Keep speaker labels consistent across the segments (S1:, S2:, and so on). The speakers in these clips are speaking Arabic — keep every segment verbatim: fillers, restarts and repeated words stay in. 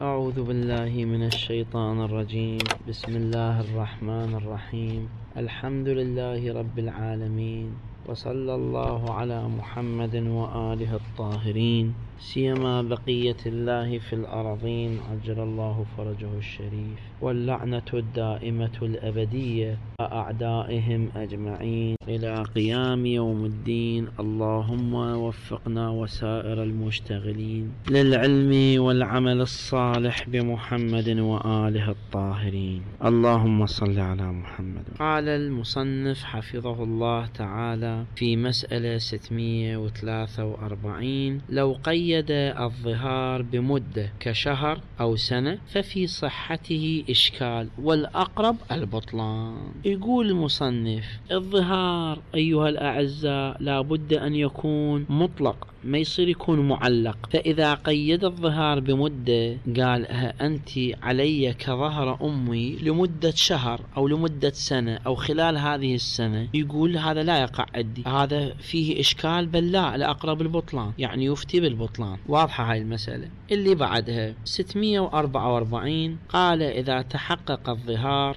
S1: أعوذ بالله من الشيطان الرجيم. بسم الله الرحمن الرحيم. الحمد لله رب العالمين، وصلى الله على محمد وآله الطاهرين، سيما بقية الله في الأرضين عجل الله فرجه الشريف، واللعنة الدائمة الأبدية أعدائهم أجمعين إلى قيام يوم الدين. اللهم وفقنا وسائر المشتغلين للعلم والعمل الصالح بمحمد وآله الطاهرين. اللهم صل على محمد. قال المصنف حفظه الله تعالى في مسألة ستمائة وثلاثة وأربعين: لو قيد الظهار بمدة كشهر أو سنة ففي صحته إشكال، والأقرب البطلان. يقول المصنف: الظهار أيها الأعزاء لابد أن يكون مطلق، ما يصير يكون معلق. فإذا قيد الظهار بمدة قال أنت علي كظهر أمي لمدة شهر أو لمدة سنة أو خلال هذه السنة، يقول هذا لا يقع عندي، هذا فيه إشكال، بل لا، الأقرب البطلان، يعني يفتي بالبطلان. واضحة هاي المسألة. اللي بعدها ستمائة وأربعة وأربعين قال: إذا تحقق الظهار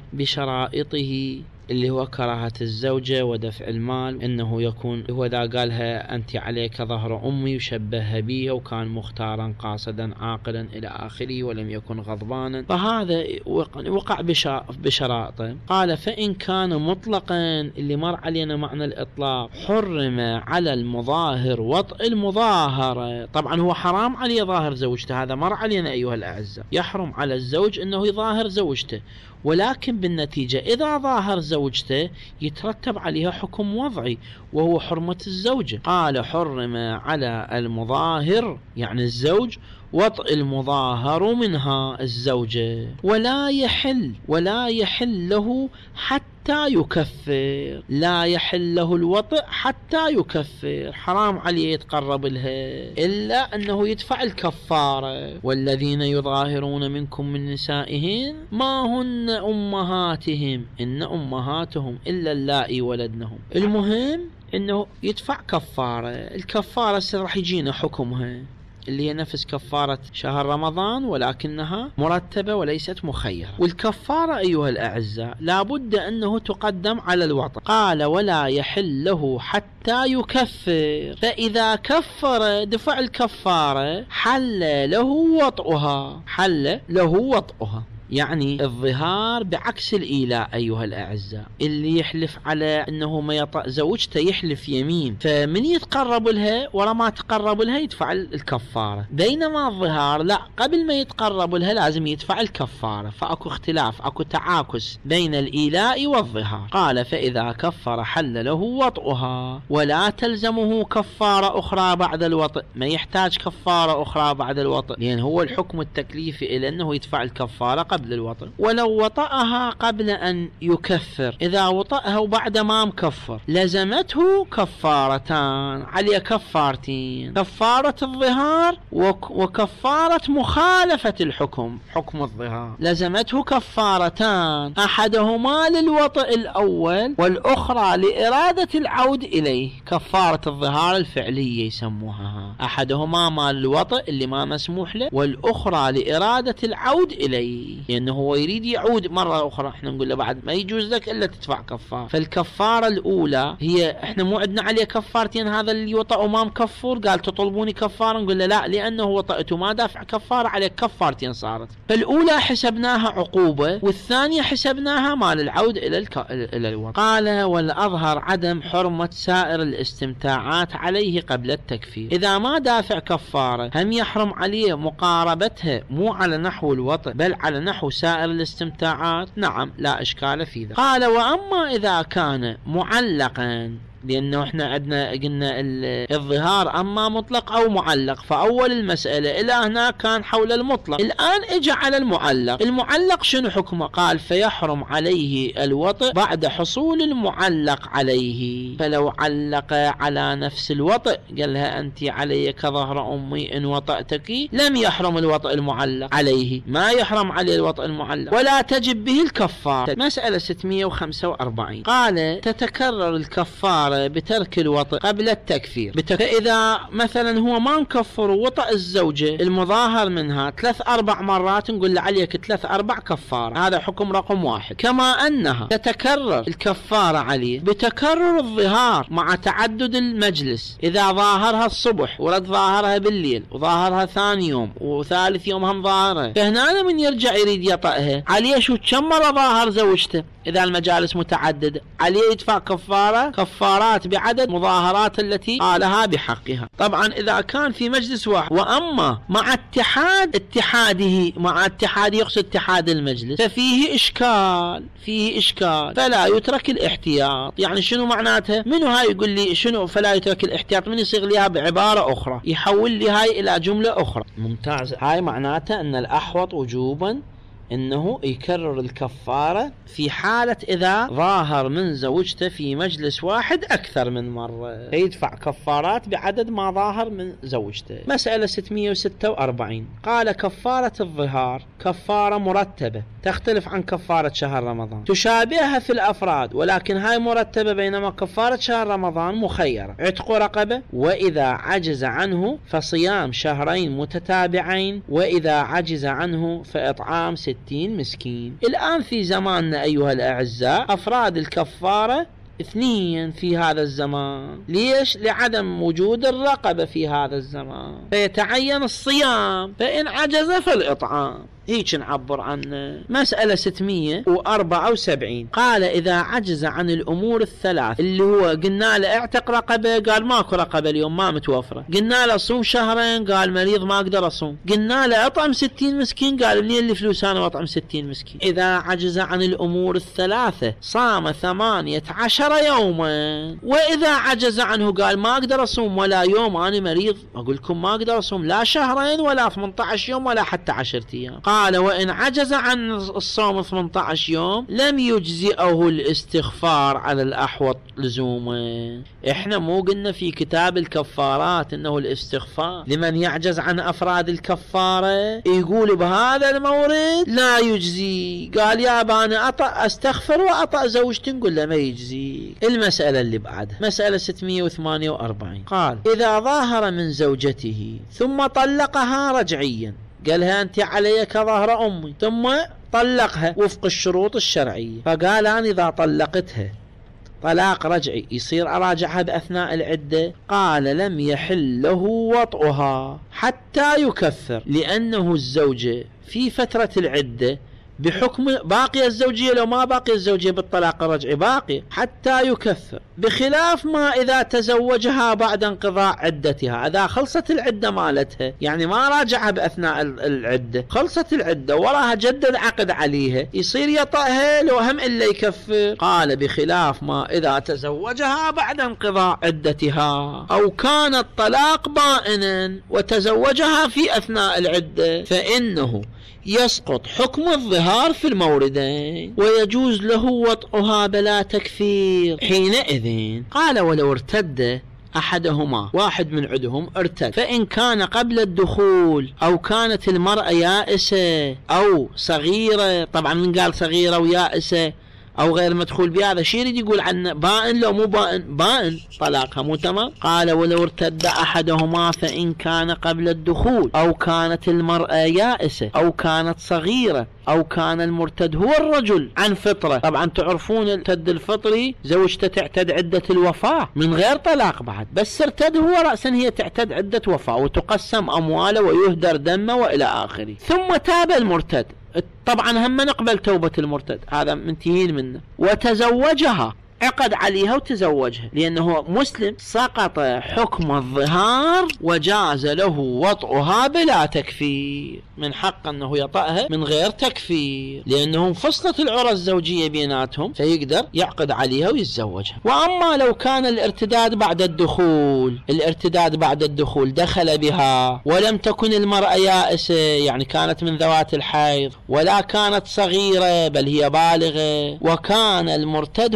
S1: بشرائطه اللي هو كراهة الزوجة ودفع المال، انه يكون هو اذا قالها انت عليك ظهر امي وشبهها بيها وكان مختارا قاصدا عاقلا الى اخره ولم يكن غضبانا، فهذا وقع بشرائطه. قال: فان كان مطلقا، اللي مر علينا معنى الاطلاق، حرم على المظاهر وطء المظاهرة. طبعا هو حرام عليه ظاهر زوجته، هذا مر علينا ايها الاعزاء، يحرم على الزوج انه يظاهر زوجته، ولكن بالنتيجة إذا ظاهر زوجته يترتب عليها حكم وضعي وهو حرمة الزوجة. قال: حرم على المظاهر يعني الزوج وطء المظاهر منها الزوجة، ولا يحل ولا يحل له حتى يكفر، لا يحل له الوطء حتى يكفر، حرام عليه يتقرب لها إلا أنه يدفع الكفارة. والذين يظاهرون منكم من نسائهم ما هن أمهاتهم إن أمهاتهم إلا اللائي ولدنهم. المهم أنه يدفع كفارة. الكفارة راح يجينا حكمها اللي هي نفس كفارة شهر رمضان، ولكنها مرتبة وليست مخيرة. والكفارة أيها الأعزاء لابد أنه تقدم على الوطء. قال: ولا يحل له حتى يكفر، فإذا كفر دفع الكفارة حل له وطئها، حل له وطئها. يعني الظهار بعكس الإيلاء أيها الأعزاء، اللي يحلف على أنه ما يطأ زوجته يحلف يمين، فمن يتقرب لها ورا ما تقرب لها يدفع الكفارة، بينما الظهار لا، قبل ما يتقرب لها لازم يدفع الكفارة. فأكو اختلاف، أكو تعاكس بين الإيلاء والظهار. قال: فإذا كفر حل له وطئها، ولا تلزمه كفارة أخرى بعد الوطئ، ما يحتاج كفارة أخرى بعد الوطئ، لأن هو الحكم التكليفي إلى أنه يدفع الكفارة قبل الوطئ. ولو وطأها قبل أن يكفر، إذا وطأها وبعد ما مكفر لزمته كفارتان، عليه كفارتين: كفارة الظهار وكفارة مخالفة الحكم، حكم الظهار. لزمته كفارتان، أحدهما للوطئ الأول والأخرى لإرادة العود إليه. كفارة الظهار الفعلية يسموها، أحدهما مال الوطئ اللي ما مسموح له، والأخرى لإرادة العود إليه، لأنه هو يريد يعود مرة أخرى. احنا نقول له بعد ما يجوز لك إلا تدفع كفارة. فالكفارة الأولى هي احنا مو عندنا عليه كفارتين، هذا اللي وطأ وما مكفر، قال تطلبوني كفارة، نقول له لا، لأنه وطأته ما دافع كفارة عليه كفارتين صارت. فالأولى حسبناها عقوبة، والثانية حسبناها مال العود إلى الك... إلى الوطأ. قال: والأظهر عدم حرمة سائر الاستمتاعات عليه قبل التكفير. إذا ما دافع كفارة هم يحرم عليه مقاربتها، مو على نحو الوطأ بل على نحو سائر الاستمتاعات. نعم، لا إشكال في ذلك. قال: وأما إذا كان معلقا، لأنه احنا عندنا قلنا الظهار أما مطلق أو معلق، فأول المسألة إلى هنا كان حول المطلق، الآن اجى على المعلق. المعلق شنو حكمه؟ قال: فيحرم عليه الوطئ بعد حصول المعلق عليه. فلو علق على نفس الوطئ قال لها أنت علي كظهر أمي إن وطأتك، لم يحرم الوطئ المعلق عليه، ما يحرم عليه الوطئ المعلق، ولا تجب به الكفارة. مسألة ستمائة وخمسة وأربعين قال: تتكرر الكفارة الكفارة بترك الوطء قبل التكفير. فإذا مثلا هو ما نكفر وطأ الزوجة المظاهر منها ثلاث أربع مرات، نقول له عليك ثلاث أربع كفارة، هذا حكم رقم واحد. كما أنها تتكرر الكفارة عليه بتكرر الظهار مع تعدد المجلس، إذا ظاهرها الصبح ورد ظاهرها بالليل وظاهرها ثاني يوم وثالث يوم هم ظاهرها، فهنا من يرجع يريد يطأها عليه شو كم مرة ظاهر زوجته، إذا المجالس متعددة عليه يدفع كفارة كفارات بعدد مظاهرات التي قالها بحقها. طبعا إذا كان في مجلس واحد، وأما مع اتحاد اتحاده مع اتحاد يقصد اتحاد المجلس، ففيه إشكال فيه إشكال فلا يترك الاحتياط. يعني شنو معناتها؟ منو هاي يقول لي شنو فلا يترك الاحتياط؟ من يصيغ لها بعبارة أخرى، يحول لي هاي إلى جملة أخرى. ممتاز. هاي معناتها أن الأحوط وجوبا انه يكرر الكفارة في حالة اذا ظاهر من زوجته في مجلس واحد اكثر من مرة، يدفع كفارات بعدد ما ظاهر من زوجته. مسألة ستمئة وستة وأربعين، قال كفارة الظهار كفارة مرتبة تختلف عن كفارة شهر رمضان، تشابهها في الافراد ولكن هاي مرتبة، بينما كفارة شهر رمضان مخيرة، عتق رقبة، واذا عجز عنه فصيام شهرين متتابعين، واذا عجز عنه فاطعام ستين مسكين. الآن في زماننا أيها الأعزاء أفراد الكفارة اثنين في هذا الزمان. ليش؟ لعدم وجود الرقبة في هذا الزمان، فيتعين الصيام، فإن عجز فالإطعام. هيك نعبر عنه. مسألة ستمئة وأربعة وسبعين، قال إذا عجز عن الأمور الثلاث، اللي هو قلنا له اعتق رقبة، قال ماكو رقبة اليوم ما متوفرة. قلنا له صوم شهرين، قال مريض ما أقدر أصوم. قلنا له أطعم ستين مسكين، قال منين اللي فلوس أنا وأطعم ستين مسكين. إذا عجز عن الأمور الثلاثة صام ثمانية عشر يوما، وإذا عجز عنه قال ما أقدر أصوم ولا يوم، أنا مريض، أقول لكم ما أقدر أصوم لا شهرين ولا ثمانية عشر يوم ولا حتى عشرة أيام. قال وإن عجز عن الصوم ثمانية عشر يوم لم يجزئه الاستغفار على الأحوط لزوما. احنا مو قلنا في كتاب الكفارات انه الاستغفار لمن يعجز عن افراد الكفارة؟ يقول بهذا المورد لا يجزي. قال يا بانا أطأ استغفر وأطأ زوجتي، نقول له ما يجزي. المسألة اللي بعدها مسألة ستمئة وثمانية وأربعين، قال إذا ظاهر من زوجته ثم طلقها رجعيا، قالها أنت علي كظهر أمي، ثم طلقها وفق الشروط الشرعية، فقال أنا إذا طلقتها طلاق رجعي يصير أراجعها بأثناء العدة؟ قال لم يحل له وطئها حتى يكفر، لأنه الزوجة في فترة العدة بحكم باقي الزوجية، لو ما باقي الزوجية بالطلاق الرجعي باقي حتى يكفر، بخلاف ما إذا تزوجها بعد انقضاء عدتها. إذا خلصت العدة مالتها، يعني ما راجعها بأثناء العدة، خلصت العدة وراها جدد عقد عليها، يصير يطأها لو هم إلا يكفر. قال بخلاف ما إذا تزوجها بعد انقضاء عدتها، أو كان الطلاق بائنا وتزوجها في أثناء العدة، فإنه يسقط حكم الظهار في الموردين ويجوز له وطئها بلا تكفير حينئذ. قال ولو ارتد أحدهما، واحد من عدهم ارتد، فإن كان قبل الدخول أو كانت المرأة يائسة أو صغيرة، طبعا من قال صغيرة ويائسة أو غير مدخول بهذا شيء يريد يقول عنه بائن، لو مو بائن بائن طلاقها مو تمام. قال ولو ارتد أحدهما فإن كان قبل الدخول أو كانت المرأة يائسة أو كانت صغيرة أو كان المرتد هو الرجل عن فطرة. طبعا تعرفون الارتد الفطري زوجته تعتد عدة الوفاة من غير طلاق بعد، بس ارتد هو رأسا هي تعتد عدة وفاة وتقسم أمواله ويهدر دمه وإلى آخره. ثم تاب المرتد، طبعا هم نقبل توبة المرتد، هذا منتهين منه، وتزوجها، عقد عليها وتزوجها، لأنه مسلم، سقط حكم الظهار وجاز له وطئها بلا تكفير، من حق أنه يطأها من غير تكفير، لأنهم فصلت العرى الزوجية بيناتهم، فيقدر يعقد عليها ويتزوجها. وأما لو كان الارتداد بعد الدخول، الارتداد بعد الدخول دخل بها ولم تكن المرأة يائسة، يعني كانت من ذوات الحيض، ولا كانت صغيرة بل هي بالغة، وكان المرتد هو الرجل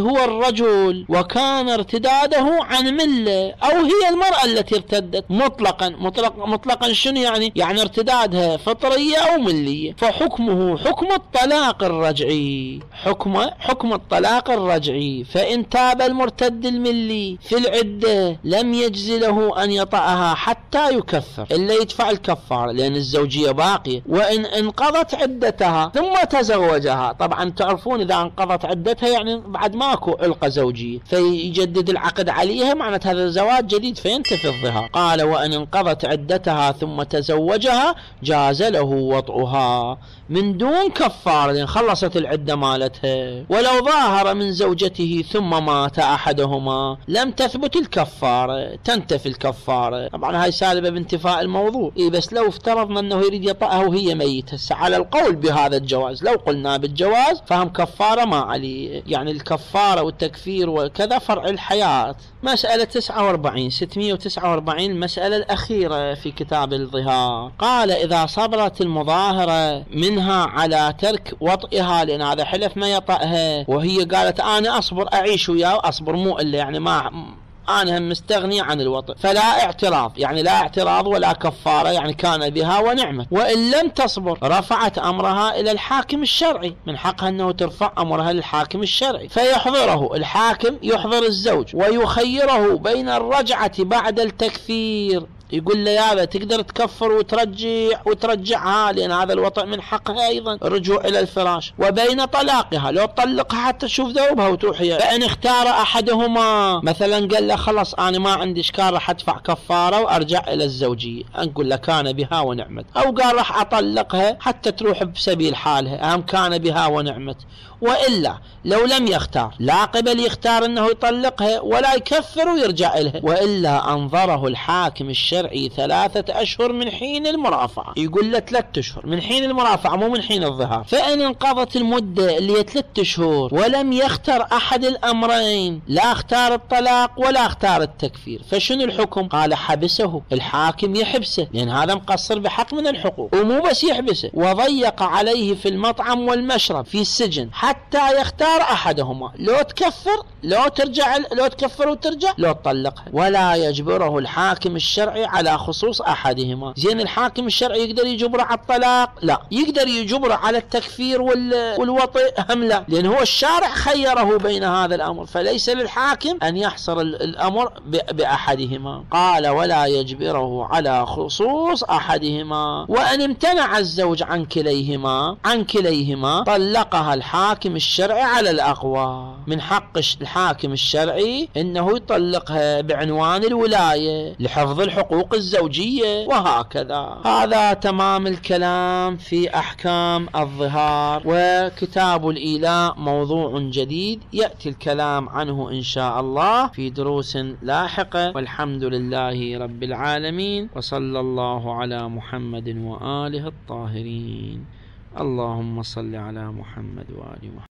S1: الرجل وكان ارتداده عن ملة، أو هي المرأة التي ارتدت مطلقا. مطلق مطلقا شنو يعني؟ يعني ارتدادها فطرية أو ملية، فحكمه حكم الطلاق الرجعي، حكم حكم الطلاق الرجعي. فإن تاب المرتد الملي في العدة لم يجز له أن يطأها حتى يكفر، إلا يدفع الكفارة لأن الزوجية باقية. وإن انقضت عدتها ثم تزوجها، طبعا تعرفون إذا انقضت عدتها يعني بعد ماكو علقة زوجية، فيجدد العقد عليها، معنى هذا الزواج جديد فينتفي الظهار. قال وإن انقضت عدتها ثم تزوجها جاز له وطئها من دون كفارة لأن خلصت العدة مالتها. ولو ظاهر من زوجته ثم مات أحدهما لم تثبت الكفارة، تنتفي الكفارة. طبعا هاي سالبة بانتفاء الموضوع. إيه بس لو افترضنا أنه يريد يطأها وهي ميتة، على القول بهذا الجواز، لو قلنا بالجواز فهم كفارة ما عليه، يعني الكفارة والتكفير وكذا فرع الحياة. مسألة تسعة وأربعين ستمائة وتسعة وأربعين المسألة الأخيرة في كتاب الظهار. قال إذا صبرت المظاهرة منها على ترك وطئها، لأن هذا حلف ما يطأها، وهي قالت أنا أصبر أعيش وياه، أصبر مو إلا يعني ما أنا مستغني عن الوطئ، فلا اعتراض، يعني لا اعتراض ولا كفارة، يعني كان بها ونعمت. وإن لم تصبر رفعت أمرها إلى الحاكم الشرعي، من حقها أنه ترفع أمرها للحاكم الشرعي، فيحضره الحاكم، يحضر الزوج ويخيره بين الرجعة بعد التكفير، يقول له يا تقدر تكفر وترجع وترجعها لأن هذا الوطئ من حقها أيضا الرجوع إلى الفراش، وبين طلاقها لو طلقها حتى تشوف ذوبها وتروح. فإن اختار أحدهما، مثلا قال له خلص أنا ما عندي إشكال راح أدفع كفارة وأرجع إلى الزوجية، نقول له كان بها ونعمت. أو قال راح أطلقها حتى تروح بسبيل حالها، أهم كان بها ونعمت. وإلا لو لم يختار، لا قبل يختار أنه يطلقها ولا يكفر ويرجع إلها، وإلا أنظره الحاكم الشرعي ثلاثة أشهر من حين المرافعة، يقول له ثلاثة أشهر من حين المرافعة مو من حين الظهار. فإن انقضت المدة اللي هي ثلاثة شهور ولم يختار أحد الأمرين، لا اختار الطلاق ولا اختار التكفير، فشنو الحكم؟ قال حبسه، الحاكم يحبسه لأن هذا مقصر بحق من الحقوق، ومو بس يحبسه، وضيق عليه في المطعم والمشرب في السجن حتى يختار أحدهما، لو تكفر لو ترجع، لو تكفر وترجع، لو تطلقها. ولا يجبره الحاكم الشرعي على خصوص أحدهما. زين الحاكم الشرعي يقدر يجبره على الطلاق؟ لا. يقدر يجبره على التكفير والوطئ؟ هم لا، لأن هو الشارع خيره بين هذا الأمر، فليس للحاكم أن يحصر الأمر بأحدهما. قال ولا يجبره على خصوص أحدهما. وأن امتنع الزوج عن كليهما عن كليهما طلقها الحاكم الشرعي على الأقوى. من حق الحاكم الشرعي أنه يطلقها بعنوان الولاية لحفظ الحقوق الزوجية، وهكذا. هذا تمام الكلام في أحكام الظهار. وكتاب الإيلاء موضوع جديد يأتي الكلام عنه إن شاء الله في دروس لاحقة، والحمد لله رب العالمين، وصلى الله على محمد وآله الطاهرين. اللهم صل على محمد وآل محمد.